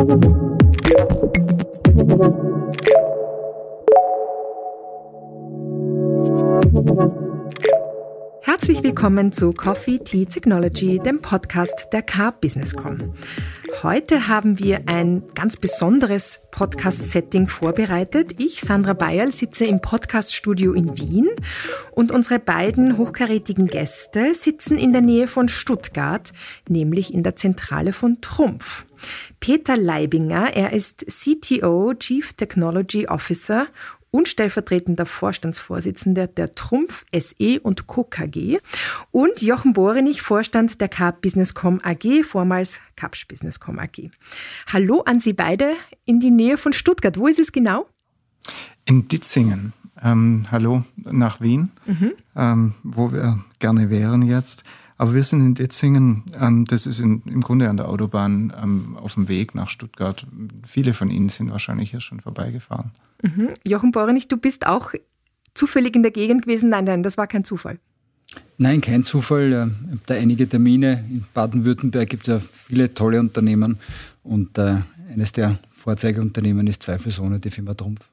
Herzlich willkommen zu Coffee Tea Technology, dem Podcast der K-Businesscom. Heute haben wir ein ganz besonderes Podcast-Setting vorbereitet. Ich, Sandra Bayerl, sitze im Podcast-Studio in Wien und unsere beiden hochkarätigen Gäste sitzen in der Nähe von Stuttgart, nämlich in der Zentrale von Trumpf. Peter Leibinger, er ist CTO, Chief Technology Officer und stellvertretender Vorstandsvorsitzender der Trumpf SE und Co. KG und Jochen Borenich, Vorstand der K-Businesscom AG, vormals Kapsch Businesscom AG. Hallo an Sie beide in die Nähe von Stuttgart. Wo ist es genau? In Ditzingen. Hallo nach Wien, wo wir gerne wären jetzt. Aber wir sind in Ditzingen, das ist im Grunde an der Autobahn auf dem Weg nach Stuttgart. Viele von Ihnen sind wahrscheinlich hier schon vorbeigefahren. Jochen Borenich, du bist auch zufällig in der Gegend gewesen? Nein, das war kein Zufall. Nein, kein Zufall. Ich habe da einige Termine. In Baden-Württemberg gibt es ja viele tolle Unternehmen und eines der Vorzeigeunternehmen ist zweifelsohne die Firma Trumpf.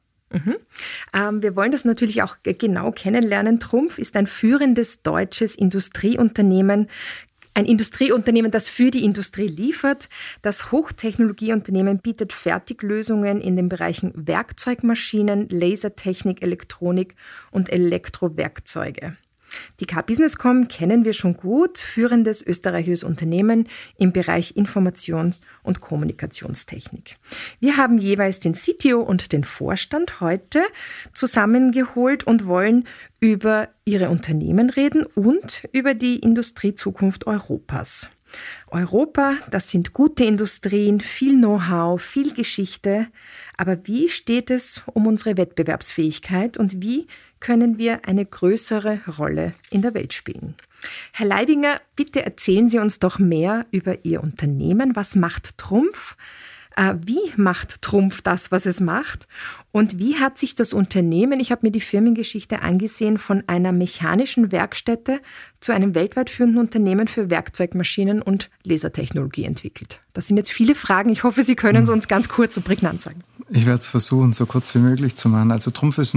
Wir wollen das natürlich auch genau kennenlernen. Trumpf ist ein führendes deutsches Industrieunternehmen, ein Industrieunternehmen, das für die Industrie liefert. Das Hochtechnologieunternehmen bietet Fertiglösungen in den Bereichen Werkzeugmaschinen, Lasertechnik, Elektronik und Elektrowerkzeuge. Die K-Businesscom kennen wir schon gut, führendes österreichisches Unternehmen im Bereich Informations- und Kommunikationstechnik. Wir haben jeweils den CTO und den Vorstand heute zusammengeholt und wollen über ihre Unternehmen reden und über die Industriezukunft Europas. Europa, das sind gute Industrien, viel Know-how, viel Geschichte. Aber wie steht es um unsere Wettbewerbsfähigkeit und wie können wir eine größere Rolle in der Welt spielen? Herr Leibinger, bitte erzählen Sie uns doch mehr über Ihr Unternehmen. Was macht Trumpf? Wie macht Trumpf das, was es macht? Und wie hat sich das Unternehmen, ich habe mir die Firmengeschichte angesehen, von einer mechanischen Werkstätte zu einem weltweit führenden Unternehmen für Werkzeugmaschinen und Lasertechnologie entwickelt? Das sind jetzt viele Fragen. Ich hoffe, Sie können es uns ganz kurz und prägnant sagen. Ich werde es versuchen, so kurz wie möglich zu machen. Also Trumpf ist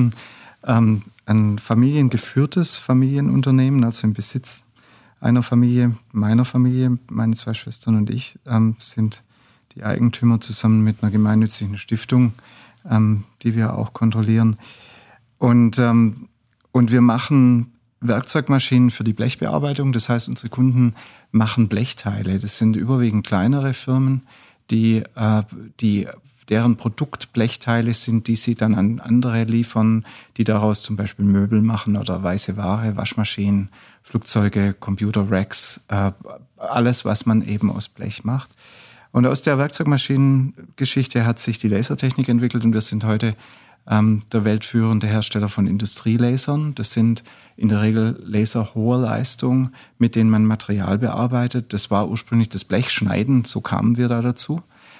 ein familiengeführtes Familienunternehmen, also im Besitz einer Familie, meiner Familie. Meine zwei Schwestern und ich sind die Eigentümer zusammen mit einer gemeinnützigen Stiftung, die wir auch kontrollieren. Und wir machen Werkzeugmaschinen für die Blechbearbeitung. Das heißt, unsere Kunden machen Blechteile. Das sind überwiegend kleinere Firmen, deren Produkt Blechteile sind, die sie dann an andere liefern, die daraus zum Beispiel Möbel machen oder weiße Ware, Waschmaschinen, Flugzeuge, Computer-Racks, alles, was man eben aus Blech macht. Und aus der Werkzeugmaschinengeschichte hat sich die Lasertechnik entwickelt und wir sind heute der weltführende Hersteller von Industrielasern. Das sind in der Regel Laser hoher Leistung, mit denen man Material bearbeitet. Das war ursprünglich das Blechschneiden, so kamen wir da dazu.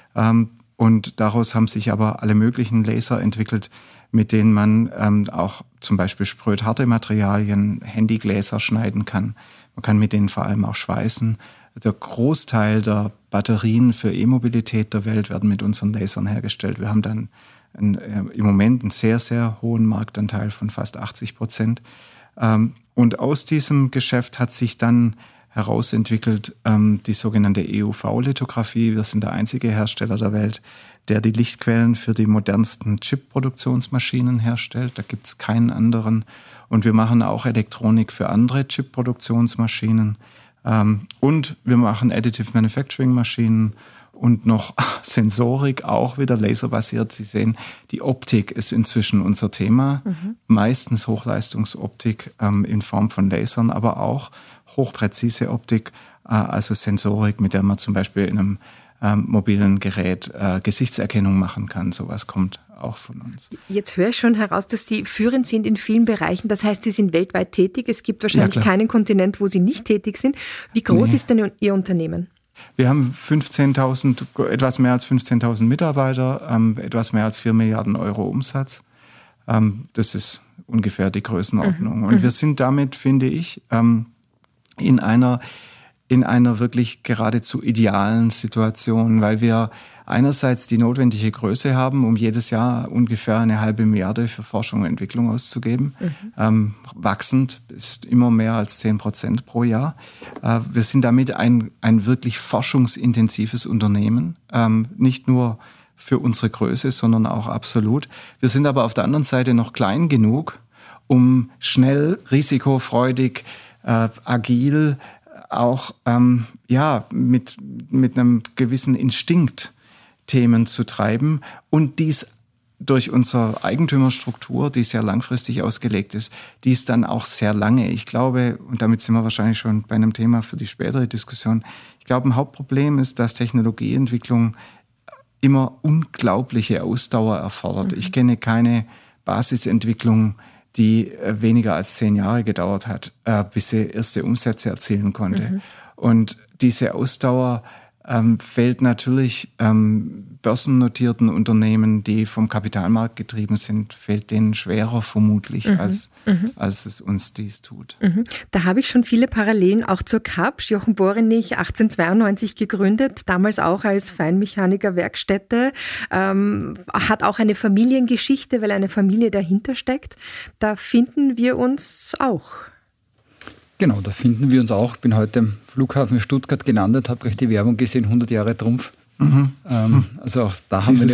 Und daraus haben sich aber alle möglichen Laser entwickelt, mit denen man auch zum Beispiel sprödharte Materialien, Handygläser schneiden kann. Man kann mit denen vor allem auch schweißen. Der Großteil der Batterien für E-Mobilität der Welt werden mit unseren Lasern hergestellt. Wir haben dann im Moment einen sehr, sehr hohen Marktanteil von fast 80%. Und aus diesem Geschäft hat sich dann herausentwickelt die sogenannte EUV-Lithografie. Wir sind der einzige Hersteller der Welt, der die Lichtquellen für die modernsten Chip-Produktionsmaschinen herstellt. Da gibt es keinen anderen. Und wir machen auch Elektronik für andere Chip-Produktionsmaschinen. Und wir machen Additive Manufacturing Maschinen und noch Sensorik, auch wieder laserbasiert. Sie sehen, die Optik ist inzwischen unser Thema. Meistens Hochleistungsoptik in Form von Lasern, aber auch hochpräzise Optik, also Sensorik, mit der man zum Beispiel in einem mobilen Gerät Gesichtserkennung machen kann. Sowas kommt auch von uns. Jetzt höre ich schon heraus, dass Sie führend sind in vielen Bereichen. Das heißt, Sie sind weltweit tätig. Es gibt wahrscheinlich keinen Kontinent, wo Sie nicht tätig sind. Wie groß ist denn Ihr Unternehmen? Wir haben etwas mehr als 15.000 Mitarbeiter, etwas mehr als 4 Milliarden Euro Umsatz. Das ist ungefähr die Größenordnung. Und wir sind damit, finde ich, in einer wirklich geradezu idealen Situation, weil wir einerseits die notwendige Größe haben, um jedes Jahr ungefähr 1,5 Milliarde für Forschung und Entwicklung auszugeben. Wachsend ist immer mehr als 10% pro Jahr. Wir sind damit ein wirklich forschungsintensives Unternehmen, nicht nur für unsere Größe, sondern auch absolut. Wir sind aber auf der anderen Seite noch klein genug, um schnell, risikofreudig, agil, auch mit einem gewissen Instinkt Themen zu treiben und dies durch unsere Eigentümerstruktur, die sehr langfristig ausgelegt ist, dies dann auch sehr lange. Ich glaube, und damit sind wir wahrscheinlich schon bei einem Thema für die spätere Diskussion, ich glaube, ein Hauptproblem ist, dass Technologieentwicklung immer unglaubliche Ausdauer erfordert. Ich kenne keine Basisentwicklung, die weniger als 10 Jahre gedauert hat, bis sie erste Umsätze erzielen konnte. Und diese Ausdauer fällt natürlich börsennotierten Unternehmen, die vom Kapitalmarkt getrieben sind, fällt denen schwerer vermutlich, als es uns dies tut. Da habe ich schon viele Parallelen auch zur Kapsch. Jochen Borenich, 1892 gegründet, damals auch als Feinmechaniker-Werkstätte, hat auch eine Familiengeschichte, weil eine Familie dahinter steckt. Da finden wir uns auch. Genau, da finden wir uns auch. Ich bin heute am Flughafen Stuttgart gelandet, habe gleich die Werbung gesehen, 100 Jahre Trumpf. Also auch da haben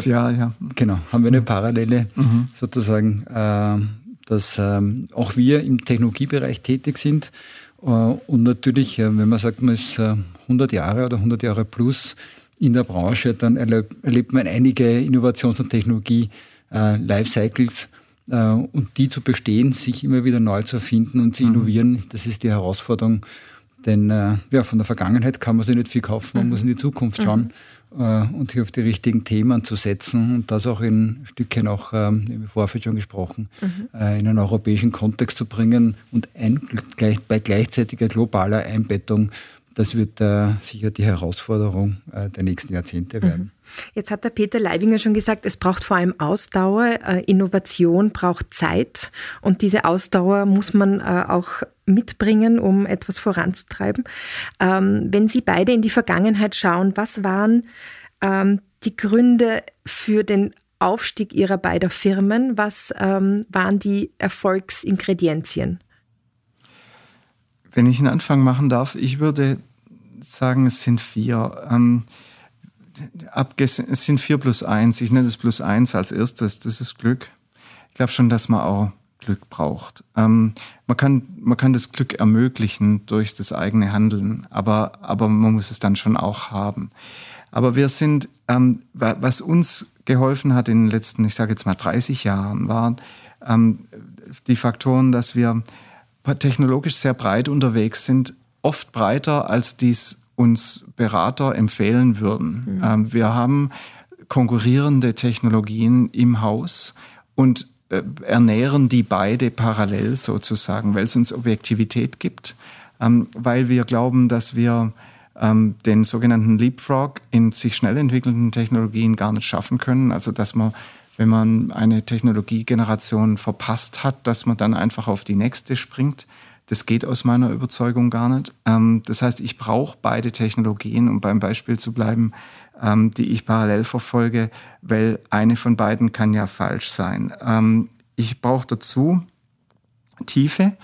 wir eine Parallele sozusagen, dass auch wir im Technologiebereich tätig sind. Und natürlich, wenn man sagt, man ist 100 Jahre oder 100 Jahre plus in der Branche, dann erlebt man einige Innovations- und Technologie-Lifecycles. Und die zu bestehen, sich immer wieder neu zu erfinden und zu innovieren, das ist die Herausforderung. Denn von der Vergangenheit kann man sich nicht viel kaufen, man muss in die Zukunft schauen und hier auf die richtigen Themen zu setzen und das auch in Stückchen auch, im Vorfeld schon gesprochen, in einen europäischen Kontext zu bringen und bei gleichzeitiger globaler Einbettung. Das wird sicher die Herausforderung der nächsten Jahrzehnte werden. Jetzt hat der Peter Leibinger schon gesagt, es braucht vor allem Ausdauer, Innovation braucht Zeit und diese Ausdauer muss man auch mitbringen, um etwas voranzutreiben. Wenn Sie beide in die Vergangenheit schauen, was waren die Gründe für den Aufstieg Ihrer beiden Firmen? Was waren die Erfolgsingredienzien? Wenn ich einen Anfang machen darf, ich würde sagen, es sind 4. Es sind 4 plus 1. Ich nenne das plus 1 als erstes. Das ist Glück. Ich glaube schon, dass man auch Glück braucht. Man kann das Glück ermöglichen durch das eigene Handeln, aber man muss es dann schon auch haben. Aber wir sind, was uns geholfen hat in den letzten, ich sage jetzt mal 30 Jahren, waren die Faktoren, dass wir technologisch sehr breit unterwegs sind, oft breiter, als dies uns Berater empfehlen würden. Wir haben konkurrierende Technologien im Haus und ernähren die beide parallel sozusagen, weil es uns Objektivität gibt, weil wir glauben, dass wir den sogenannten Leapfrog in sich schnell entwickelnden Technologien gar nicht schaffen können. Also dass man, wenn man eine Technologiegeneration verpasst hat, dass man dann einfach auf die nächste springt. Das geht aus meiner Überzeugung gar nicht. Das heißt, ich brauche beide Technologien, um beim Beispiel zu bleiben, die ich parallel verfolge, weil eine von beiden kann ja falsch sein. Ich brauche dazu Tiefe,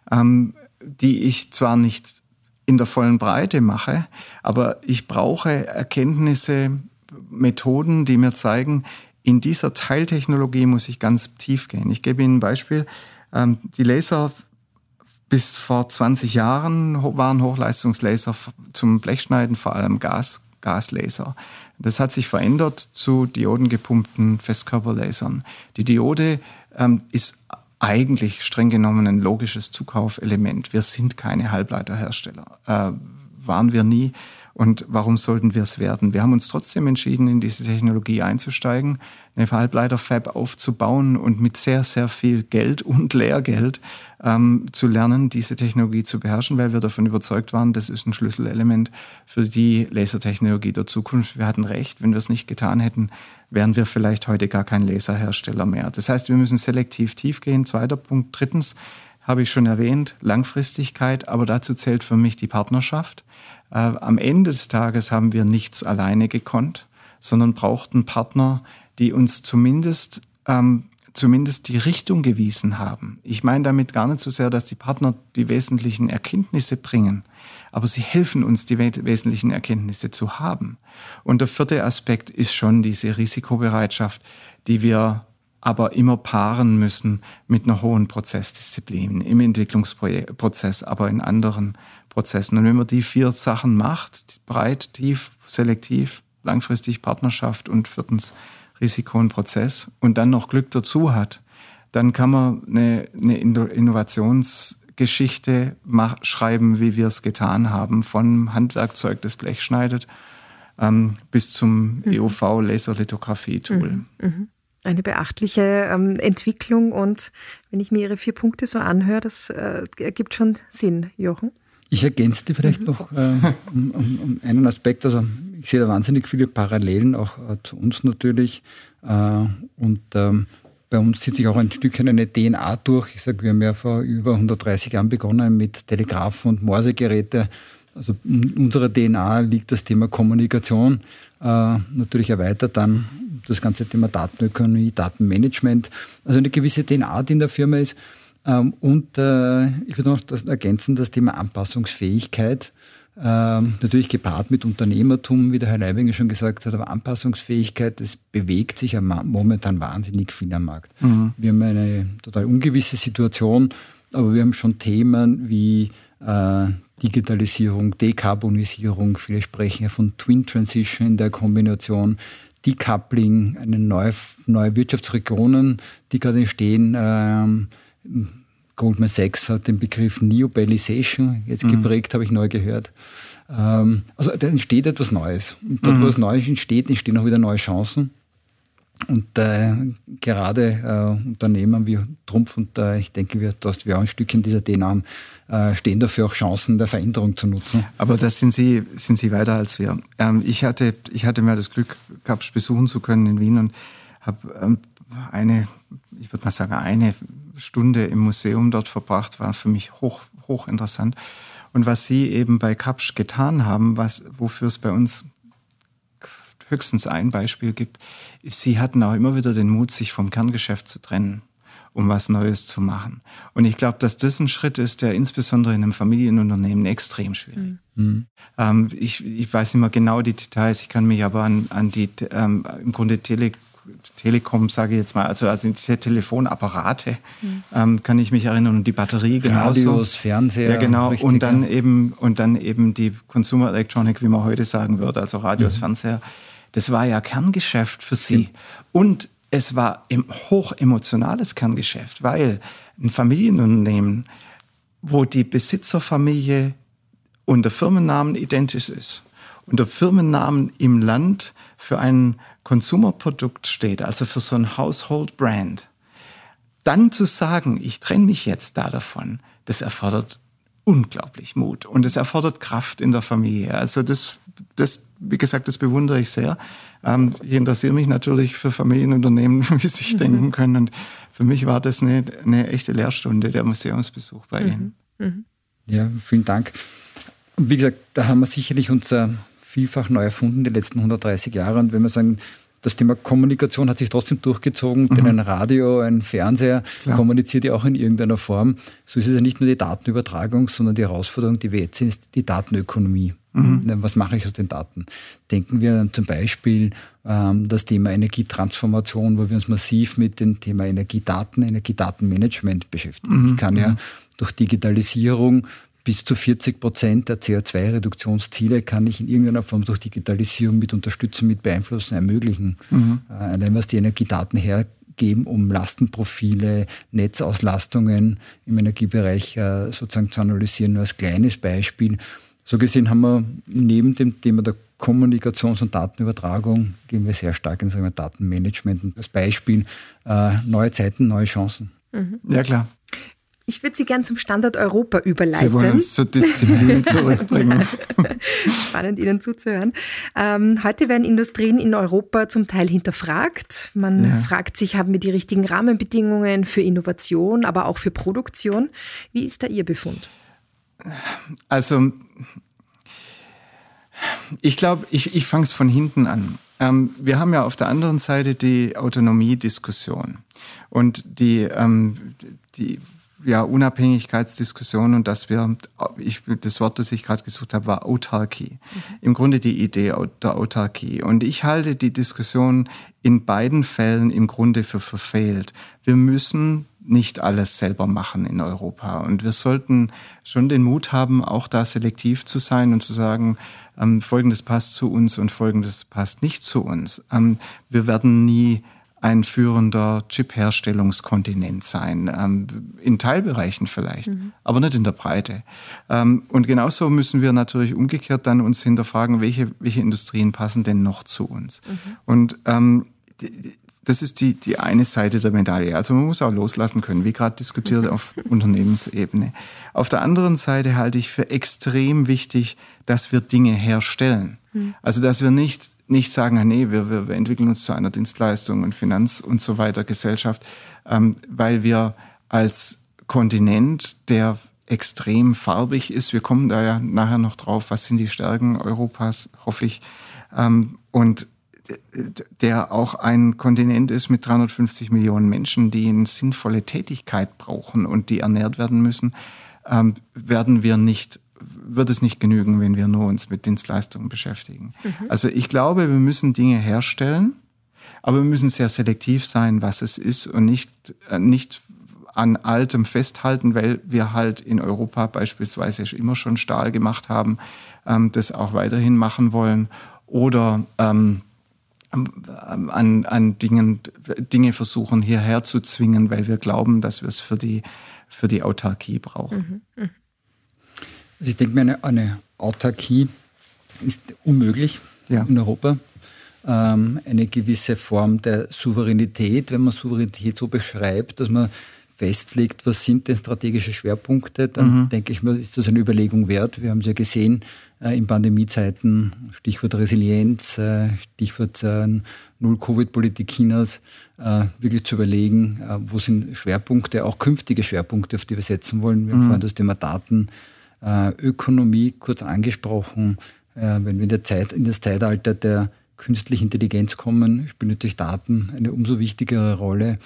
die ich zwar nicht in der vollen Breite mache, aber ich brauche Erkenntnisse, Methoden, die mir zeigen, in dieser Teiltechnologie muss ich ganz tief gehen. Ich gebe Ihnen ein Beispiel. Die Laser bis vor 20 Jahren waren Hochleistungslaser zum Blechschneiden, vor allem Gaslaser. Das hat sich verändert zu diodengepumpten Festkörperlasern. Die Diode ist eigentlich streng genommen ein logisches Zukaufelement. Wir sind keine Halbleiterhersteller. Waren wir nie. Und warum sollten wir es werden? Wir haben uns trotzdem entschieden, in diese Technologie einzusteigen, eine Halbleiterfab aufzubauen und mit sehr, sehr viel Geld und Lehrgeld zu lernen, diese Technologie zu beherrschen, weil wir davon überzeugt waren, das ist ein Schlüsselelement für die Lasertechnologie der Zukunft. Wir hatten recht, wenn wir es nicht getan hätten, wären wir vielleicht heute gar kein Laserhersteller mehr. Das heißt, wir müssen selektiv tief gehen. 2. Punkt. 3. habe ich schon erwähnt, Langfristigkeit, aber dazu zählt für mich die Partnerschaft. Am Ende des Tages haben wir nichts alleine gekonnt, sondern brauchten Partner, die uns zumindest die Richtung gewiesen haben. Ich meine damit gar nicht so sehr, dass die Partner die wesentlichen Erkenntnisse bringen, aber sie helfen uns, die wesentlichen Erkenntnisse zu haben. Und der vierte Aspekt ist schon diese Risikobereitschaft, die wir aber immer paaren müssen mit einer hohen Prozessdisziplin im Entwicklungsprozess, aber in anderen Prozessen. Und wenn man die 4 Sachen macht, breit, tief, selektiv, langfristig Partnerschaft und 4. Risiko und Prozess und dann noch Glück dazu hat, dann kann man eine Innovationsgeschichte schreiben, wie wir es getan haben, vom Handwerkzeug, das Blech schneidet, bis zum EUV-Laserlithografie-Tool. Eine beachtliche Entwicklung und wenn ich mir Ihre 4 Punkte so anhöre, das ergibt schon Sinn, Jochen. Ich ergänze die vielleicht noch um einen Aspekt. Also ich sehe da wahnsinnig viele Parallelen auch zu uns natürlich. Und bei uns zieht sich auch ein Stückchen eine DNA durch. Ich sage, wir haben ja vor über 130 Jahren begonnen mit Telegraphen und Morsegeräte. Also in unserer DNA liegt das Thema Kommunikation. Natürlich erweitert dann das ganze Thema Datenökonomie, Datenmanagement. Also eine gewisse DNA, die in der Firma ist. Und ich würde noch ergänzen, das Thema Anpassungsfähigkeit, natürlich gepaart mit Unternehmertum, wie der Herr Leibinger schon gesagt hat, aber Anpassungsfähigkeit, das bewegt sich momentan wahnsinnig viel am Markt. Wir haben eine total ungewisse Situation, aber wir haben schon Themen wie Digitalisierung, Dekarbonisierung, viele sprechen ja von Twin Transition in der Kombination, Decoupling, eine neue Wirtschaftsregionen, die gerade entstehen. Goldman Sachs hat den Begriff Neobalization jetzt geprägt, habe ich neu gehört. Also da entsteht etwas Neues. Und dort, wo es Neues entsteht, entstehen auch wieder neue Chancen. Und gerade Unternehmen wie Trumpf und ich denke, dass wir auch ein Stückchen dieser DNA haben, stehen dafür auch Chancen der Veränderung zu nutzen. Aber das sind Sie weiter als wir. Ich hatte mir das Glück, Kapsch besuchen zu können in Wien und habe eine Stunde im Museum dort verbracht, war für mich hoch interessant. Und was Sie eben bei Kapsch getan haben, wofür es bei uns höchstens ein Beispiel gibt, ist, Sie hatten auch immer wieder den Mut, sich vom Kerngeschäft zu trennen, um was Neues zu machen. Und ich glaube, dass das ein Schritt ist, der insbesondere in einem Familienunternehmen extrem schwierig ist. Ich weiß nicht mehr genau die Details, ich kann mich aber an die im Grunde Telekom, sage ich jetzt mal, also die Telefonapparate, kann ich mich erinnern, und die Batterie genauso. Radios, Fernseher. Ja, genau. Und dann eben die Consumer Electronic, wie man heute sagen würde, also Radios, Fernseher. Das war ja Kerngeschäft für Sie. Und es war ein hochemotionales Kerngeschäft, weil ein Familienunternehmen, wo die Besitzerfamilie und der Firmennamen identisch ist und der Firmennamen im Land für ein Consumerprodukt steht, also für so ein Household Brand, dann zu sagen, ich trenne mich jetzt davon, das erfordert unglaublich Mut und es erfordert Kraft in der Familie. Also das, wie gesagt, das bewundere ich sehr. Ich interessiere mich natürlich für Familienunternehmen, wie Sie sich denken können. Und für mich war das eine echte Lehrstunde, der Museumsbesuch bei Ihnen. Ja, vielen Dank. Und wie gesagt, da haben wir sicherlich uns vielfach neu erfunden die letzten 130 Jahre. Und wenn wir sagen, das Thema Kommunikation hat sich trotzdem durchgezogen, denn ein Radio, ein Fernseher kommuniziert ja auch in irgendeiner Form. So ist es ja nicht nur die Datenübertragung, sondern die Herausforderung, die wir jetzt sehen, ist die Datenökonomie. Was mache ich aus den Daten? Denken wir zum Beispiel das Thema Energietransformation, wo wir uns massiv mit dem Thema Energiedatenmanagement beschäftigen. Ich kann ja durch Digitalisierung bis zu 40% der CO2-Reduktionsziele kann ich in irgendeiner Form durch Digitalisierung mit unterstützen, mit beeinflussen, ermöglichen. Allein was die Energiedaten hergeben, um Lastenprofile, Netzauslastungen im Energiebereich sozusagen zu analysieren, nur als kleines Beispiel. So gesehen haben wir neben dem Thema der Kommunikations- und Datenübertragung, gehen wir sehr stark in das Datenmanagement. Und als Beispiel neue Zeiten, neue Chancen. Ja, klar. Ich würde Sie gern zum Standort Europa überleiten. Sie wollen uns zur Disziplin zurückbringen. Spannend, Ihnen zuzuhören. Heute werden Industrien in Europa zum Teil hinterfragt. Man fragt sich, haben wir die richtigen Rahmenbedingungen für Innovation, aber auch für Produktion? Wie ist da Ihr Befund? Also, ich glaube, ich fange es von hinten an. wir haben ja auf der anderen Seite die Autonomiediskussion und die Unabhängigkeitsdiskussion und das Wort, das ich gerade gesucht habe, war Autarkie. Im Grunde die Idee der Autarkie. Und ich halte die Diskussion in beiden Fällen im Grunde für verfehlt. Wir müssen nicht alles selber machen in Europa. Und wir sollten schon den Mut haben, auch da selektiv zu sein und zu sagen, Folgendes passt zu uns und Folgendes passt nicht zu uns. Wir werden nie ein führender Chip-Herstellungskontinent sein. In Teilbereichen vielleicht, aber nicht in der Breite. Und genauso müssen wir natürlich umgekehrt dann uns hinterfragen, welche Industrien passen denn noch zu uns. Und das ist die eine Seite der Medaille. Also man muss auch loslassen können, wie gerade diskutiert auf Unternehmensebene. Auf der anderen Seite halte ich für extrem wichtig, dass wir Dinge herstellen. Also dass wir nicht sagen, nee, wir entwickeln uns zu einer Dienstleistung und Finanz- und so weiter Gesellschaft, weil wir als Kontinent, der extrem farbig ist, wir kommen da ja nachher noch drauf, was sind die Stärken Europas, hoffe ich, und der auch ein Kontinent ist mit 350 Millionen Menschen, die eine sinnvolle Tätigkeit brauchen und die ernährt werden müssen, wird es nicht genügen, wenn wir nur uns mit Dienstleistungen beschäftigen. Also ich glaube, wir müssen Dinge herstellen, aber wir müssen sehr selektiv sein, was es ist und nicht an Altem festhalten, weil wir halt in Europa beispielsweise immer schon Stahl gemacht haben, das auch weiterhin machen wollen oder an Dinge versuchen hierher zu zwingen, weil wir glauben, dass wir es für die Autarkie brauchen. Also ich denke mir, eine Autarkie ist unmöglich in Europa. Eine gewisse Form der Souveränität, wenn man Souveränität so beschreibt, dass man festlegt, was sind denn strategische Schwerpunkte, dann denke ich mir, ist das eine Überlegung wert. Wir haben es ja gesehen in Pandemiezeiten, Stichwort Resilienz, Stichwort Null-Covid-Politik Chinas, wirklich zu überlegen, wo sind Schwerpunkte, auch künftige Schwerpunkte, auf die wir setzen wollen. Wir haben vorhin das Thema Datenökonomie kurz angesprochen. Wenn wir in das Zeitalter der künstliche Intelligenz kommen, spielen natürlich Daten eine umso wichtigere Rolle.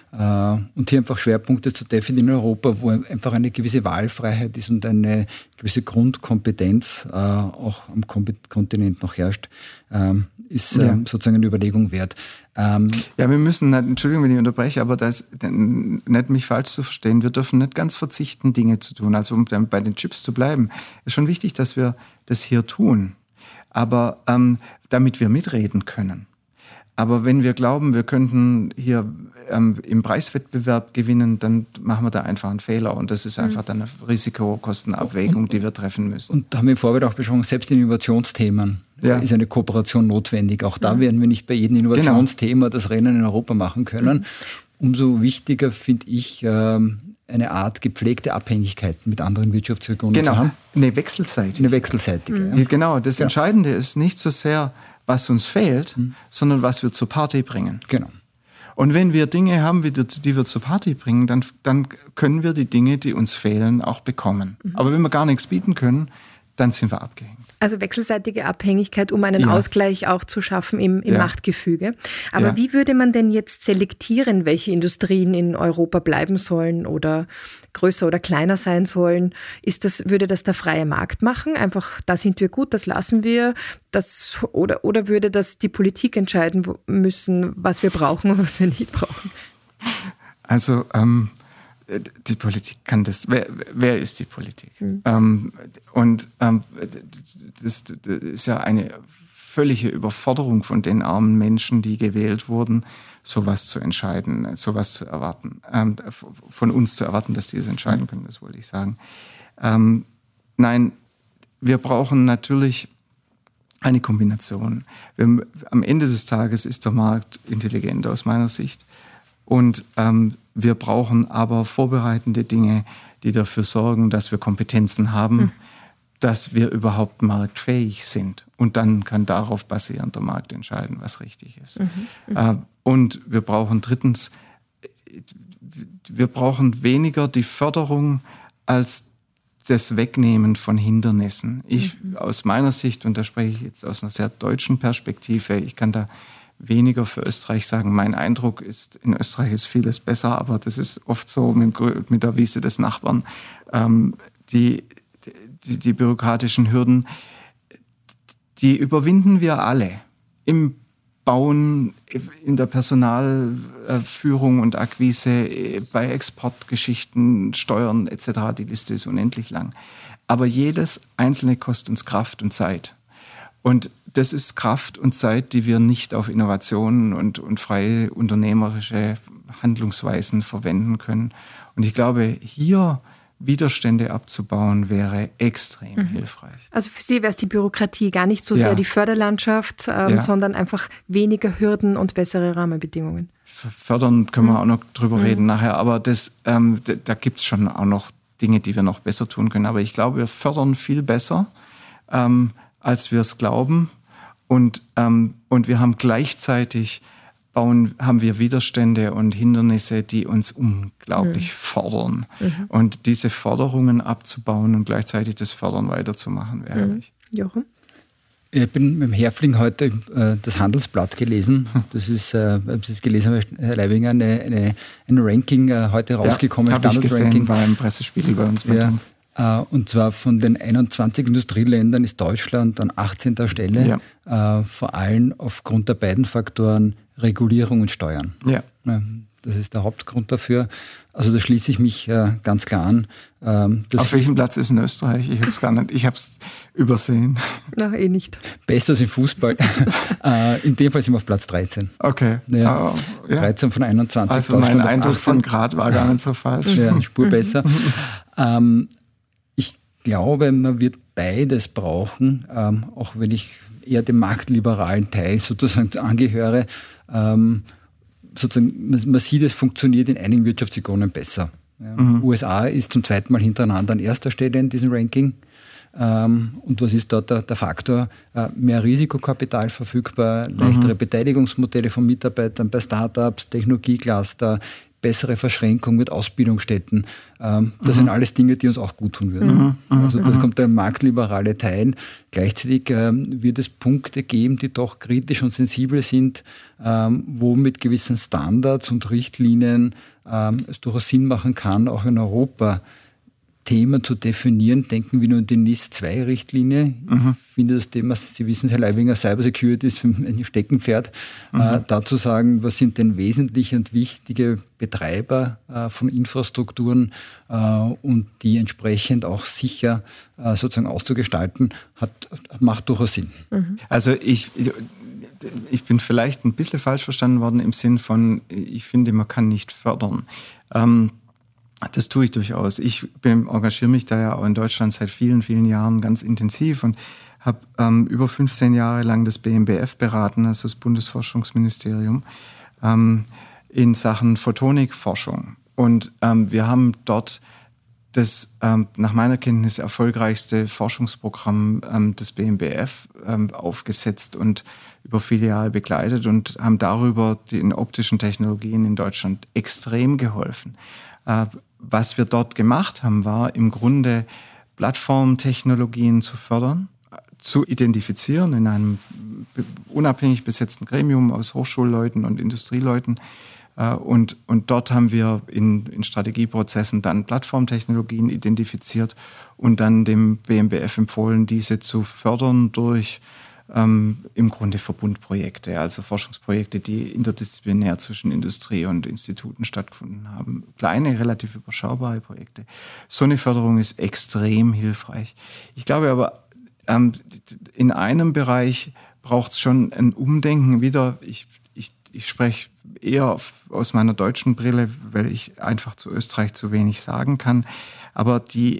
Und hier einfach Schwerpunkte zu definieren in Europa, wo einfach eine gewisse Wahlfreiheit ist und eine gewisse Grundkompetenz auch am Kontinent noch herrscht, ist sozusagen eine Überlegung wert. Wir müssen, Entschuldigung, wenn ich unterbreche, aber das nicht mich falsch zu verstehen, wir dürfen nicht ganz verzichten, Dinge zu tun. Also um dann bei den Chips zu bleiben, ist schon wichtig, dass wir das hier tun. Aber damit wir mitreden können. Aber wenn wir glauben, wir könnten hier im Preiswettbewerb gewinnen, dann machen wir da einfach einen Fehler. Und das ist einfach dann eine Risikokostenabwägung, die wir treffen müssen. Und da haben wir im Vorfeld auch besprochen, selbst in Innovationsthemen ist eine Kooperation notwendig. Auch da werden wir nicht bei jedem Innovationsthema das Rennen in Europa machen können. Umso wichtiger finde ich, eine Art gepflegte Abhängigkeit mit anderen Wirtschaftsregionen zu haben. Eine wechselseitige. Eine wechselseitige. Ja. Genau, das Entscheidende ist nicht so sehr, was uns fehlt, sondern was wir zur Party bringen. Genau. Und wenn wir Dinge haben, die wir zur Party bringen, dann können wir die Dinge, die uns fehlen, auch bekommen. Aber wenn wir gar nichts bieten können, dann sind wir abgehängt. Also wechselseitige Abhängigkeit, um einen Ausgleich auch zu schaffen im Machtgefüge. Aber wie würde man denn jetzt selektieren, welche Industrien in Europa bleiben sollen oder größer oder kleiner sein sollen? Würde das der freie Markt machen? Einfach, da sind wir gut, das lassen wir. Oder würde das die Politik entscheiden müssen, was wir brauchen und was wir nicht brauchen? Also die Politik kann das. Wer ist die Politik? Das ist ja eine völlige Überforderung von den armen Menschen, die gewählt wurden, sowas zu entscheiden, sowas zu erwarten, von uns zu erwarten, dass die es entscheiden können, das wollte ich sagen. Nein, wir brauchen natürlich eine Kombination. Am Ende des Tages ist der Markt intelligent aus meiner Sicht und wir brauchen aber vorbereitende Dinge, die dafür sorgen, dass wir Kompetenzen haben, dass wir überhaupt marktfähig sind. Und dann kann darauf basierend der Markt entscheiden, was richtig ist. Und wir brauchen drittens, wir brauchen weniger die Förderung als das Wegnehmen von Hindernissen. Aus meiner Sicht, und da spreche ich jetzt aus einer sehr deutschen Perspektive, ich kann da weniger für Österreich sagen. Mein Eindruck ist, in Österreich ist vieles besser, aber das ist oft so mit der Wiese des Nachbarn. Die bürokratischen Hürden, die überwinden wir alle. Im Bauen, in der Personalführung und Akquise, bei Exportgeschichten, Steuern etc. Die Liste ist unendlich lang. Aber jedes Einzelne kostet uns Kraft und Zeit. Und das ist Kraft und Zeit, die wir nicht auf Innovationen und freie unternehmerische Handlungsweisen verwenden können. Und ich glaube, hier Widerstände abzubauen, wäre extrem hilfreich. Also für Sie wäre es die Bürokratie, gar nicht so sehr die Förderlandschaft, sondern einfach weniger Hürden und bessere Rahmenbedingungen. Fördern können wir auch noch drüber reden nachher, aber da gibt es schon auch noch Dinge, die wir noch besser tun können. Aber ich glaube, wir fördern viel besser, als wir es glauben. Und wir haben gleichzeitig haben wir Widerstände und Hindernisse, die uns unglaublich fordern. Und diese Forderungen abzubauen und gleichzeitig das Fördern weiterzumachen, wäre herrlich. Jochen? Ich bin mit dem Herfling heute das Handelsblatt gelesen. Das ist, wenn Sie es gelesen haben, Herr Leibinger, ein Ranking heute rausgekommen. Ja, habe ich gesehen, war im Pressespiegel bei uns. Und zwar von den 21 Industrieländern ist Deutschland an 18. Stelle, vor allem aufgrund der beiden Faktoren Regulierung und Steuern. Ja. Das ist der Hauptgrund dafür. Also da schließe ich mich ganz klar an. Auf welchem Platz ist in Österreich? Ich habe es übersehen. Ach, nicht. Besser als im Fußball. In dem Fall sind wir auf Platz 13. Okay. Ja. 13 von 21. Also mein Eindruck von Grad war gar nicht so falsch. Ja, Spur besser. Ich glaube, man wird beides brauchen, auch wenn ich eher dem marktliberalen Teil sozusagen angehöre. Sozusagen, man sieht, es funktioniert in einigen Wirtschaftsregionen besser. USA ist zum zweiten Mal hintereinander an erster Stelle in diesem Ranking. Und was ist dort der Faktor? Mehr Risikokapital verfügbar, leichtere Beteiligungsmodelle von Mitarbeitern bei Startups, Technologiecluster, bessere Verschränkung mit Ausbildungsstätten. Das sind alles Dinge, die uns auch gut tun würden. Also da kommt der marktliberale Teil. Gleichzeitig wird es Punkte geben, die doch kritisch und sensibel sind, wo mit gewissen Standards und Richtlinien es durchaus Sinn machen kann, auch in Europa Themen zu definieren. Denken wir nur an die NIS-2-Richtlinie. Ich finde das Thema, Sie wissen, Herr Leibinger, Cybersecurity ist für ein Steckenpferd. Dazu sagen, was sind denn wesentliche und wichtige Betreiber von Infrastrukturen und die entsprechend auch sicher sozusagen auszugestalten, macht durchaus Sinn. Also ich bin vielleicht ein bisschen falsch verstanden worden im Sinn von, ich finde, man kann nicht fördern. Das tue ich durchaus. Ich engagiere mich da ja auch in Deutschland seit vielen, vielen Jahren ganz intensiv und habe über 15 Jahre lang das BMBF beraten, also das Bundesforschungsministerium, in Sachen Photonikforschung. Und wir haben dort das nach meiner Kenntnis erfolgreichste Forschungsprogramm des BMBF aufgesetzt und über viele Jahre begleitet und haben darüber den optischen Technologien in Deutschland extrem geholfen. Was wir dort gemacht haben, war im Grunde Plattformtechnologien zu fördern, zu identifizieren in einem unabhängig besetzten Gremium aus Hochschulleuten und Industrieleuten. Und dort haben wir in Strategieprozessen dann Plattformtechnologien identifiziert und dann dem BMBF empfohlen, diese zu fördern durch im Grunde Verbundprojekte, also Forschungsprojekte, die interdisziplinär zwischen Industrie und Instituten stattgefunden haben. Kleine, relativ überschaubare Projekte. So eine Förderung ist extrem hilfreich. Ich glaube aber, in einem Bereich braucht es schon ein Umdenken wieder. Ich spreche eher aus meiner deutschen Brille, weil ich einfach zu Österreich zu wenig sagen kann. Aber die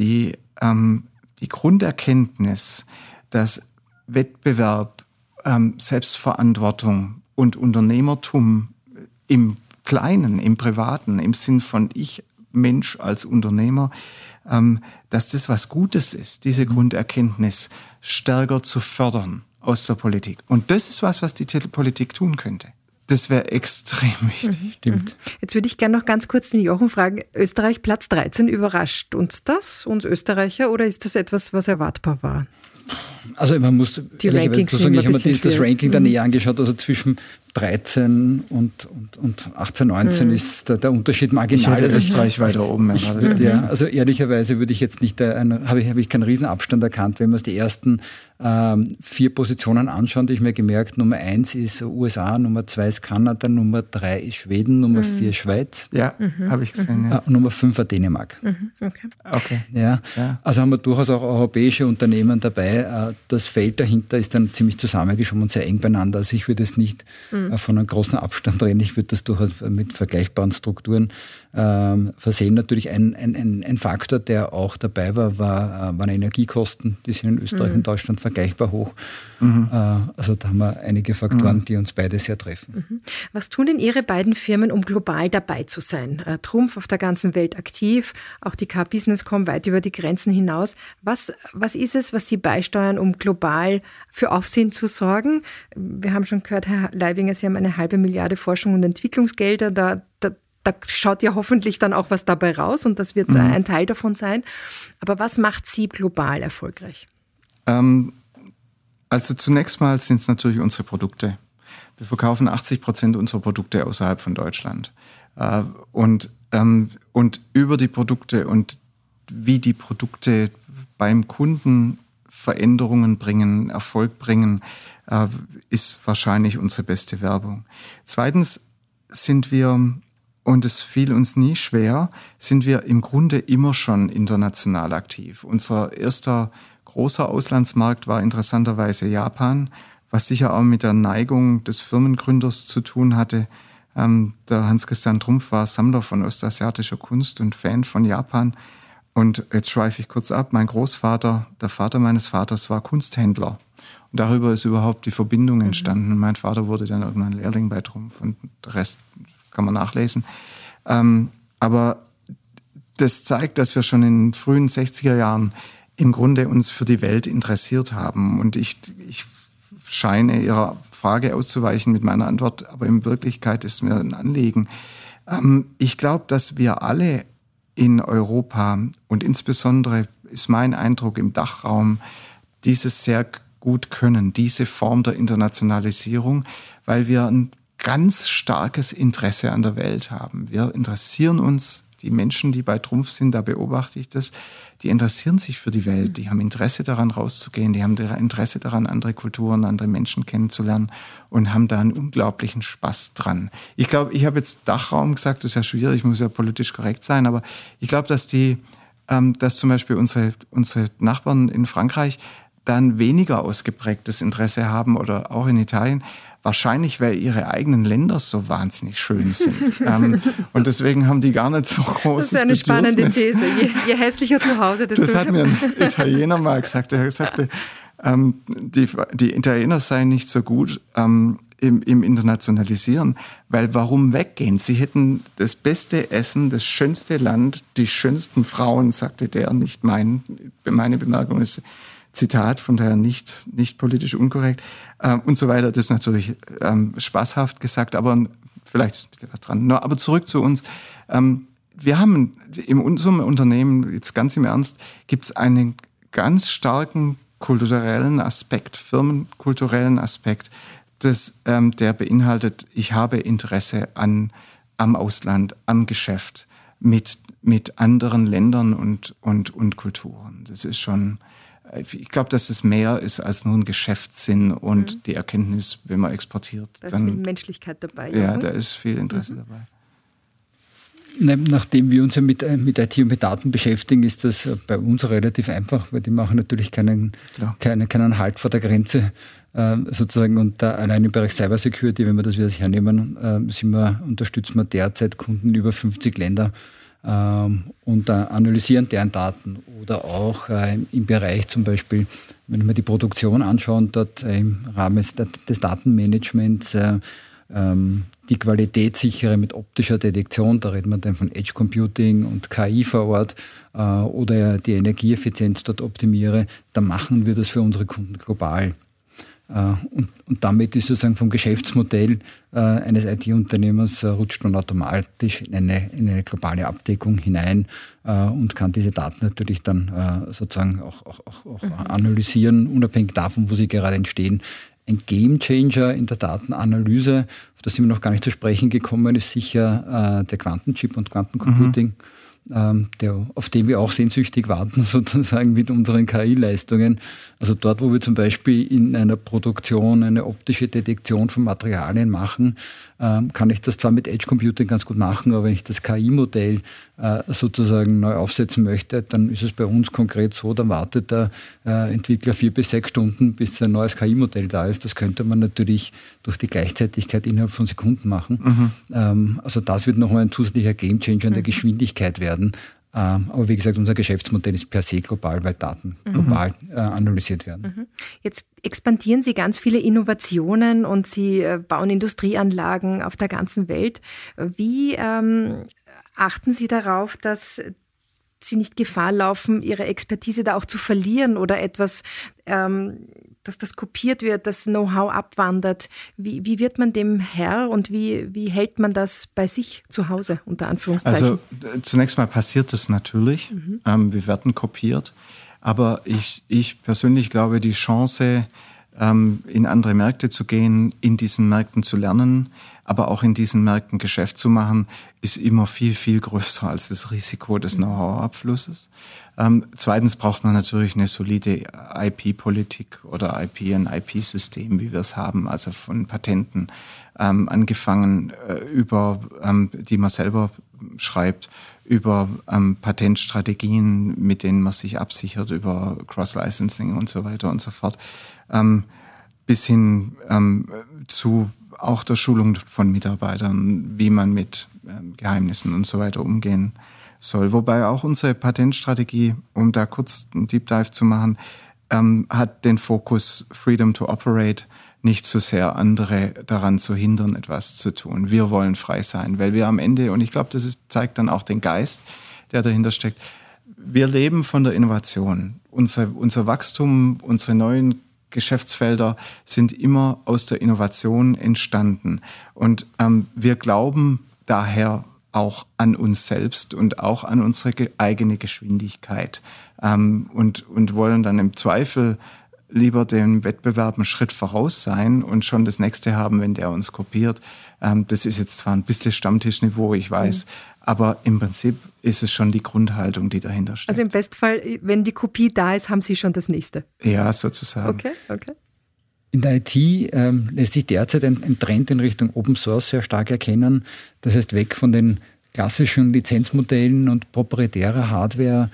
Grunderkenntnis, dass Wettbewerb, Selbstverantwortung und Unternehmertum im Kleinen, im Privaten, im Sinn von ich, Mensch als Unternehmer, dass das was Gutes ist, diese Grunderkenntnis stärker zu fördern aus der Politik. Und das ist was die Politik tun könnte. Das wäre extrem wichtig. Stimmt. Jetzt würde ich gerne noch ganz kurz den Jochen fragen, Österreich Platz 13, überrascht uns das, uns Österreicher, oder ist das etwas, was erwartbar war? Also man muss die Rankings sagen, ich habe mir das Ranking dann näher angeschaut, also zwischen 13 und 18, 19 ist der Unterschied marginal. Ich hätte Österreich weiter oben. Also ehrlicherweise würde ich jetzt nicht, habe ich keinen Riesenabstand erkannt, wenn wir uns die ersten 4 Positionen anschauen, die ich mir gemerkt, Nummer 1 ist USA, Nummer 2 ist Kanada, Nummer 3 ist Schweden, Nummer 4 ist Schweiz. Ja, habe ich gesehen. Ja. Nummer 5 war Dänemark. Okay. Ja. Also haben wir durchaus auch europäische Unternehmen dabei. Das Feld dahinter ist dann ziemlich zusammengeschoben und sehr eng beieinander. Also ich würde es nicht von einem großen Abstand reden. Ich würde das durchaus mit vergleichbaren Strukturen versehen. Natürlich ein Faktor, der auch dabei war, waren Energiekosten. Die sind in Österreich und Deutschland vergleichbar hoch. Also da haben wir einige Faktoren, die uns beide sehr treffen. Was tun denn Ihre beiden Firmen, um global dabei zu sein? Trumpf auf der ganzen Welt aktiv, auch die K-Businesscom weit über die Grenzen hinaus. Was ist es, was Sie beisteuern, um global für Aufsehen zu sorgen? Wir haben schon gehört, Herr Leibinger, Sie haben 1,5 Milliarde Forschung und Entwicklungsgelder. Da schaut ja hoffentlich dann auch was dabei raus und das wird ein Teil davon sein. Aber was macht Sie global erfolgreich? Also zunächst mal sind es natürlich unsere Produkte. Wir verkaufen 80% unserer Produkte außerhalb von Deutschland. Und über die Produkte und wie die Produkte beim Kunden Veränderungen bringen, Erfolg bringen, ist wahrscheinlich unsere beste Werbung. Zweitens sind wir, und es fiel uns nie schwer, sind wir im Grunde immer schon international aktiv. Unser erster großer Auslandsmarkt war interessanterweise Japan, was sicher auch mit der Neigung des Firmengründers zu tun hatte. Der Hans-Christian Trumpf war Sammler von ostasiatischer Kunst und Fan von Japan. Und jetzt schweife ich kurz ab. Mein Großvater, der Vater meines Vaters, war Kunsthändler. Und darüber ist überhaupt die Verbindung entstanden. Und mein Vater wurde dann irgendwann Lehrling bei Trumpf und der Rest kann man nachlesen. Aber das zeigt, dass wir schon in den frühen 60er Jahren im Grunde uns für die Welt interessiert haben. Und ich scheine Ihrer Frage auszuweichen mit meiner Antwort, aber in Wirklichkeit ist mir ein Anliegen. Ich glaube, dass wir alle in Europa und insbesondere ist mein Eindruck im Dachraum dieses sehr gut können, diese Form der Internationalisierung, weil wir ein ganz starkes Interesse an der Welt haben. Wir interessieren uns, die Menschen, die bei Trumpf sind, da beobachte ich das, die interessieren sich für die Welt, die haben Interesse daran rauszugehen, die haben Interesse daran, andere Kulturen, andere Menschen kennenzulernen und haben da einen unglaublichen Spaß dran. Ich glaube, ich habe jetzt Dachraum gesagt, das ist ja schwierig, muss ja politisch korrekt sein, aber ich glaube, dass zum Beispiel unsere Nachbarn in Frankreich dann weniger ausgeprägtes Interesse haben oder auch in Italien, wahrscheinlich, weil ihre eigenen Länder so wahnsinnig schön sind. Und deswegen haben die gar nicht so großes Bedürfnis. Das ist eine spannende These. Je hässlicher zu Hause, desto... Das hat mir ein Italiener mal gesagt. Er sagte, die Italiener seien nicht so gut im Internationalisieren, weil warum weggehen? Sie hätten das beste Essen, das schönste Land, die schönsten Frauen, sagte der, nicht meine Bemerkung ist Zitat, von daher nicht politisch unkorrekt und so weiter. Das ist natürlich spaßhaft gesagt, aber vielleicht ist ein bisschen was dran. No, aber zurück zu uns. Wir haben in unserem Unternehmen, jetzt ganz im Ernst, gibt es einen ganz starken kulturellen Aspekt, firmenkulturellen Aspekt, der beinhaltet, ich habe Interesse am Ausland, am Geschäft mit anderen Ländern und Kulturen. Das ist schon... Ich glaube, dass es mehr ist als nur ein Geschäftssinn und die Erkenntnis, wenn man exportiert. Da ist viel Menschlichkeit dabei. Ja, da ist viel Interesse dabei. Nachdem wir uns ja mit IT und mit Daten beschäftigen, ist das bei uns relativ einfach, weil die machen natürlich keinen Halt vor der Grenze sozusagen. Und allein im Bereich Cybersecurity, wenn wir das wieder hernehmen, unterstützen wir derzeit Kunden in über 50 Länder. Und analysieren deren Daten oder auch im Bereich zum Beispiel, wenn wir die Produktion anschauen, dort im Rahmen des Datenmanagements die qualitätssichere mit optischer Detektion, da reden wir dann von Edge Computing und KI vor Ort oder die Energieeffizienz dort optimiere, dann machen wir das für unsere Kunden global. Und damit ist sozusagen vom Geschäftsmodell eines IT-Unternehmers rutscht man automatisch in eine globale Abdeckung hinein und kann diese Daten natürlich dann sozusagen auch analysieren, unabhängig davon, wo sie gerade entstehen. Ein Gamechanger in der Datenanalyse, auf das sind wir noch gar nicht zu sprechen gekommen, ist sicher der Quantenchip und Quantencomputing. Auf den wir auch sehnsüchtig warten, sozusagen mit unseren KI-Leistungen. Also dort, wo wir zum Beispiel in einer Produktion eine optische Detektion von Materialien machen, kann ich das zwar mit Edge Computing ganz gut machen, aber wenn ich das KI-Modell sozusagen neu aufsetzen möchte, dann ist es bei uns konkret so, dann wartet der Entwickler 4 bis 6 Stunden, bis ein neues KI-Modell da ist. Das könnte man natürlich durch die Gleichzeitigkeit innerhalb von Sekunden machen. Also das wird nochmal ein zusätzlicher Gamechanger in der Geschwindigkeit werden. Aber wie gesagt, unser Geschäftsmodell ist per se global, weil Daten global analysiert werden. Jetzt expandieren Sie ganz viele Innovationen und Sie bauen Industrieanlagen auf der ganzen Welt. Wie achten Sie darauf, dass Sie nicht Gefahr laufen, Ihre Expertise da auch zu verlieren oder etwas, dass das kopiert wird, das Know-how abwandert? Wie wird man dem Herr und wie hält man das bei sich zu Hause, unter Anführungszeichen? Also zunächst mal passiert das natürlich. Wir werden kopiert. Aber ich persönlich glaube, die Chance, in andere Märkte zu gehen, in diesen Märkten zu lernen, aber auch in diesen Märkten Geschäft zu machen, ist immer viel, viel größer als das Risiko des Know-how-Abflusses. Zweitens braucht man natürlich eine solide IP-Politik oder ein IP-System, wie wir es haben, also von Patenten angefangen über die man selber schreibt, über Patentstrategien, mit denen man sich absichert, über Cross-Licensing und so weiter und so fort, bis hin zu auch der Schulung von Mitarbeitern, wie man mit Geheimnissen und so weiter umgehen soll. Wobei auch unsere Patentstrategie, um da kurz einen Deep Dive zu machen, hat den Fokus Freedom to Operate, nicht so sehr andere daran zu hindern, etwas zu tun. Wir wollen frei sein, weil wir am Ende, und ich glaube, zeigt dann auch den Geist, der dahinter steckt, wir leben von der Innovation. Unser Wachstum, unsere neuen Geschäftsfelder sind immer aus der Innovation entstanden. Und wir glauben daher auch an uns selbst und auch an unsere eigene Geschwindigkeit und wollen dann im Zweifel lieber dem Wettbewerb einen Schritt voraus sein und schon das Nächste haben, wenn der uns kopiert. Das ist jetzt zwar ein bisschen Stammtischniveau, ich weiß, aber im Prinzip ist es schon die Grundhaltung, die dahinter steht. Also im Bestfall, wenn die Kopie da ist, haben Sie schon das Nächste. Ja, sozusagen. Okay. In der IT lässt sich derzeit ein Trend in Richtung Open Source sehr stark erkennen. Das heißt, weg von den klassischen Lizenzmodellen und proprietärer Hardware.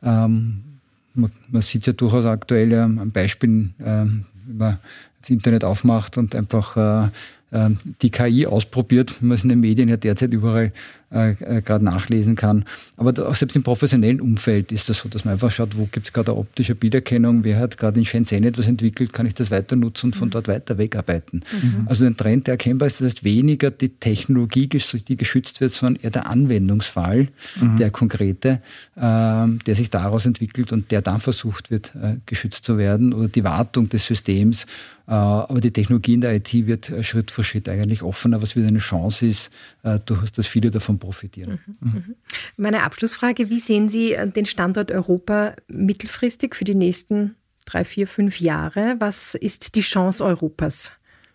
Man sieht ja durchaus aktuell ein Beispiel, wenn man das Internet aufmacht und einfach die KI ausprobiert, wie man es in den Medien ja derzeit überall gerade nachlesen kann. Aber auch selbst im professionellen Umfeld ist das so, dass man einfach schaut, wo gibt es gerade eine optische Bilderkennung, wer hat gerade in Shenzhen etwas entwickelt, kann ich das weiter nutzen und von dort weiter wegarbeiten. Also ein Trend, der erkennbar ist, das heißt weniger die Technologie, die geschützt wird, sondern eher der Anwendungsfall, der konkrete, der sich daraus entwickelt und der dann versucht wird, geschützt zu werden oder die Wartung des Systems. Aber die Technologie in der IT wird Schritt für Schritt eigentlich offener, was wieder eine Chance ist, durchaus, dass viele davon profitieren. Meine Abschlussfrage, wie sehen Sie den Standort Europa mittelfristig für die nächsten 3, 4, 5 Jahre? Was ist die Chance Europas?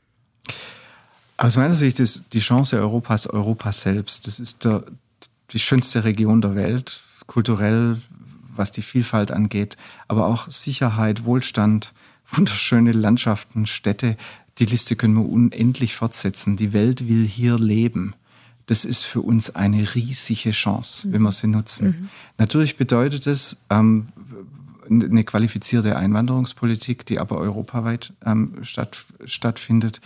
Aus meiner Sicht ist die Chance Europas Europa selbst. Das ist die schönste Region der Welt, kulturell, was die Vielfalt angeht, aber auch Sicherheit, Wohlstand, wunderschöne Landschaften, Städte. Die Liste können wir unendlich fortsetzen. Die Welt will hier leben. Das ist für uns eine riesige Chance, wenn wir sie nutzen. Natürlich bedeutet es eine qualifizierte Einwanderungspolitik, die aber europaweit stattfindet.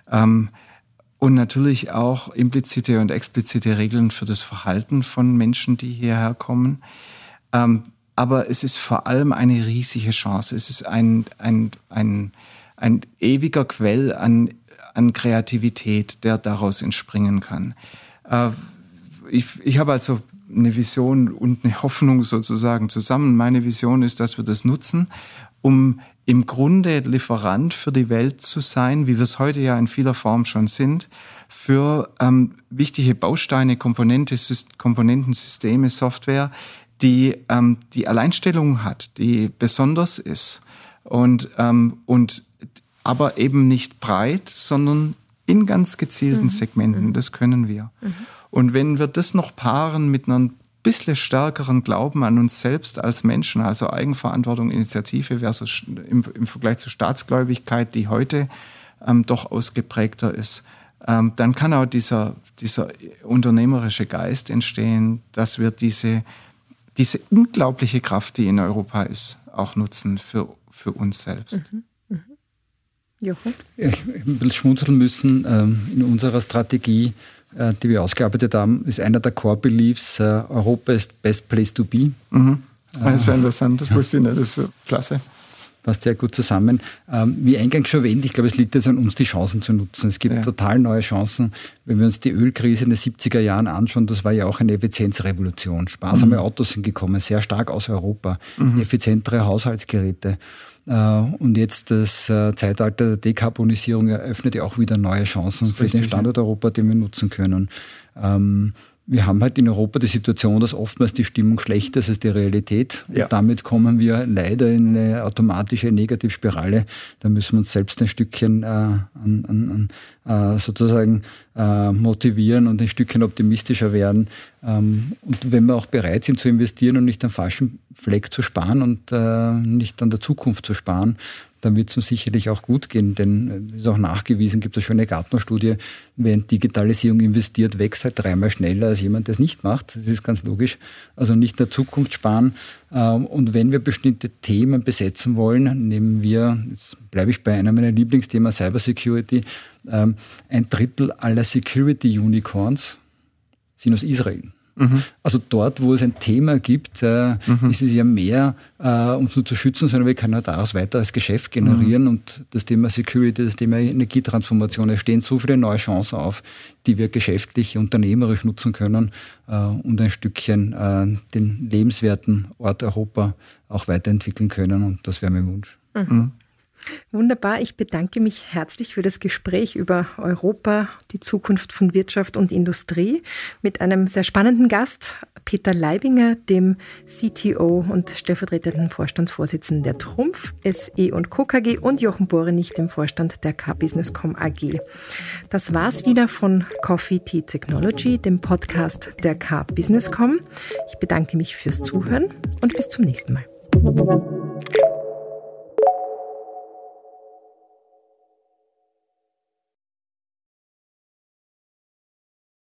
Und natürlich auch implizite und explizite Regeln für das Verhalten von Menschen, die hierher kommen. Aber es ist vor allem eine riesige Chance. Es ist ein ewiger Quell an Kreativität, der daraus entspringen kann. Ich habe also eine Vision und eine Hoffnung sozusagen zusammen. Meine Vision ist, dass wir das nutzen, um im Grunde Lieferant für die Welt zu sein, wie wir es heute ja in vieler Form schon sind, für wichtige Bausteine, Komponenten, Systeme, Software, die Alleinstellung hat, die besonders ist und aber eben nicht breit, sondern in ganz gezielten Segmenten. Das können wir. Und wenn wir das noch paaren mit einer bisschen stärkeren Glauben an uns selbst als Menschen, also Eigenverantwortung, Initiative versus im Vergleich zur Staatsgläubigkeit, die heute doch ausgeprägter ist, dann kann auch dieser unternehmerische Geist entstehen, dass wir diese unglaubliche Kraft, die in Europa ist, auch nutzen für uns selbst. Jochen? Ich habe ein bisschen schmunzeln müssen. In unserer Strategie, die wir ausgearbeitet haben, ist einer der Core Beliefs, Europa ist best place to be. Das ist interessant, das wusste ich nicht, das ist klasse. Passt sehr gut zusammen. Wie eingangs schon erwähnt, ich glaube, es liegt jetzt an uns, die Chancen zu nutzen. Es gibt total neue Chancen. Wenn wir uns die Ölkrise in den 70er Jahren anschauen, das war ja auch eine Effizienzrevolution. Sparsame Autos sind gekommen, sehr stark aus Europa, effizientere Haushaltsgeräte. Und jetzt das Zeitalter der Dekarbonisierung eröffnet ja auch wieder neue Chancen für den Standort Europa, den wir nutzen können. Wir haben halt in Europa die Situation, dass oftmals die Stimmung schlechter ist als die Realität. Ja. Und damit kommen wir leider in eine automatische Negativspirale. Da müssen wir uns selbst ein Stückchen sozusagen motivieren und ein Stückchen optimistischer werden. Und wenn wir auch bereit sind zu investieren und nicht am falschen Fleck zu sparen und nicht an der Zukunft zu sparen, dann wird es uns sicherlich auch gut gehen, denn es ist auch nachgewiesen, gibt es schon eine Gartner-Studie, wer in Digitalisierung investiert, wächst halt 3-mal schneller als jemand, der es nicht macht. Das ist ganz logisch. Also nicht in der Zukunft sparen. Und wenn wir bestimmte Themen besetzen wollen, nehmen wir, jetzt bleibe ich bei einem meiner Lieblingsthemen, Cybersecurity, 1/3 aller Security-Unicorns sind aus Israel. Also dort, wo es ein Thema gibt, ist es ja mehr, um es nur zu schützen, sondern wir können daraus weiteres Geschäft generieren. Und das Thema Security, das Thema Energietransformation, es stehen so viele neue Chancen auf, die wir geschäftlich, unternehmerisch nutzen können und ein Stückchen den lebenswerten Ort Europa auch weiterentwickeln können. Und das wäre mein Wunsch. Wunderbar, ich bedanke mich herzlich für das Gespräch über Europa, die Zukunft von Wirtschaft und Industrie mit einem sehr spannenden Gast, Peter Leibinger, dem CTO und stellvertretenden Vorstandsvorsitzenden der Trumpf SE & Co. KG und Jochen Borenich, dem Vorstand der K-Businesscom AG. Das war's wieder von Coffee Tea Technology, dem Podcast der K-Businesscom. Ich bedanke mich fürs Zuhören und bis zum nächsten Mal.